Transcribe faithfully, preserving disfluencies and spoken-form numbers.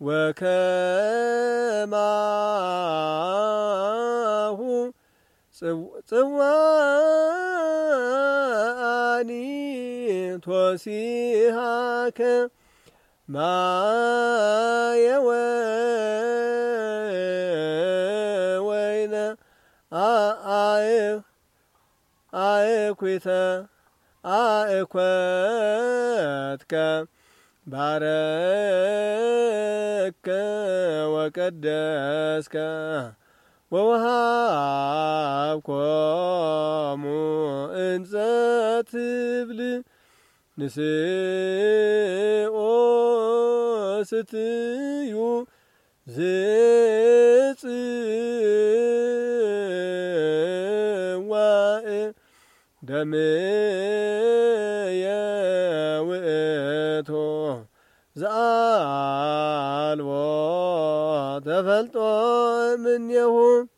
ወከማሁ ጽዋኒ ቶሲሃከ ማየ ወይነ አእኩተ አእኮትከ ባረከ ወቀደስከ ወወሃብኮሙ እንዘ ትብል ንስኦ ስትዩ ዝጽዋዕ ደምየ ውእቱ ዘአልቦ ተፈልጦ እምኔሁ